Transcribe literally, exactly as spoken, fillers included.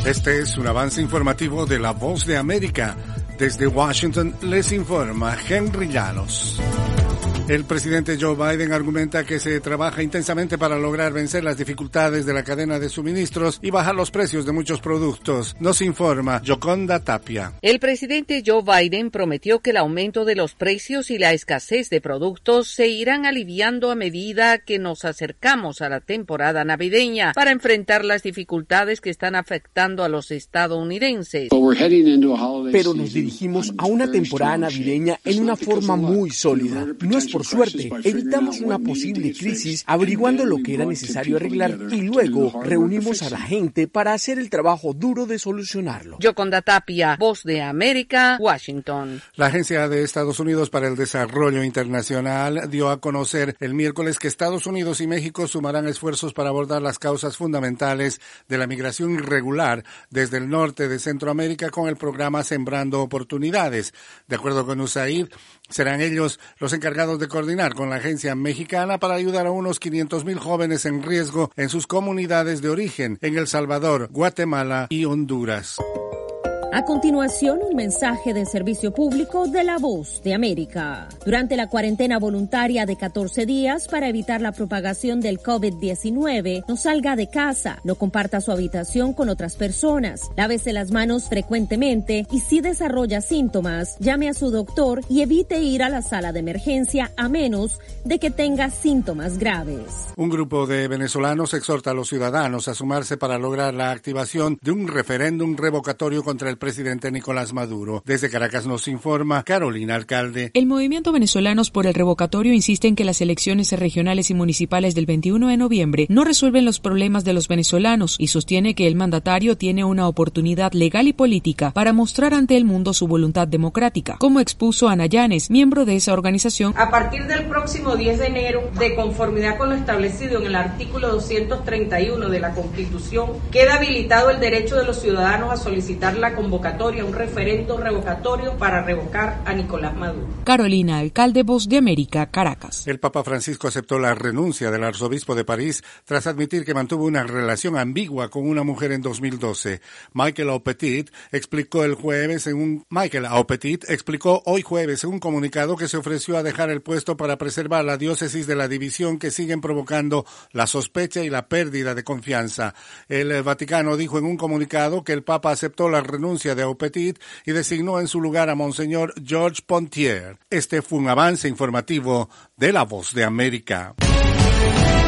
Este es un avance informativo de La Voz de América. Desde Washington les informa Henry Llanos. El presidente Joe Biden argumenta que se trabaja intensamente para lograr vencer las dificultades de la cadena de suministros y bajar los precios de muchos productos. Nos informa Yoconda Tapia. El presidente Joe Biden prometió que el aumento de los precios y la escasez de productos se irán aliviando a medida que nos acercamos a la temporada navideña para enfrentar las dificultades que están afectando a los estadounidenses. Pero nos dirigimos a una temporada navideña en una forma muy sólida. No es por suerte, evitamos una posible crisis averiguando lo que era necesario arreglar y luego reunimos a la gente para hacer el trabajo duro de solucionarlo. Yoconda Tapia, Voz de América, Washington. La Agencia de Estados Unidos para el Desarrollo Internacional dio a conocer el miércoles que Estados Unidos y México sumarán esfuerzos para abordar las causas fundamentales de la migración irregular desde el norte de Centroamérica con el programa Sembrando Oportunidades. De acuerdo con U S A I D, serán ellos los encargados de coordinar con la agencia mexicana para ayudar a unos quinientos mil jóvenes en riesgo en sus comunidades de origen en El Salvador, Guatemala y Honduras. A continuación, un mensaje de servicio público de La Voz de América. Durante la cuarentena voluntaria de catorce días para evitar la propagación del COVID diecinueve, no salga de casa, no comparta su habitación con otras personas, lávese las manos frecuentemente y si desarrolla síntomas, llame a su doctor y evite ir a la sala de emergencia a menos de que tenga síntomas graves. Un grupo de venezolanos exhorta a los ciudadanos a sumarse para lograr la activación de un referéndum revocatorio contra el presidente Nicolás Maduro. Desde Caracas nos informa Carolina Alcalde. El movimiento Venezolanos por el Revocatorio insiste en que las elecciones regionales y municipales del veintiuno de noviembre no resuelven los problemas de los venezolanos y sostiene que el mandatario tiene una oportunidad legal y política para mostrar ante el mundo su voluntad democrática, como expuso Ana Llanes, miembro de esa organización. A partir del próximo diez de enero, de conformidad con lo establecido en el artículo doscientos treinta y uno de la Constitución, queda habilitado el derecho de los ciudadanos a solicitar la convocatoria un referendo revocatorio para revocar a Nicolás Maduro. Carolina Alcalde, Voz de América, Caracas. El Papa Francisco aceptó la renuncia del arzobispo de París tras admitir que mantuvo una relación ambigua con una mujer en dos mil doce. Michael Aupetit explicó el jueves en un Michael Aupetit explicó hoy jueves en un comunicado que se ofreció a dejar el puesto para preservar la diócesis de la división que siguen provocando la sospecha y la pérdida de confianza. El Vaticano dijo en un comunicado que el Papa aceptó la renuncia de Aupetit y designó en su lugar a Monseñor Georges Pontier. Este fue un avance informativo de La Voz de América.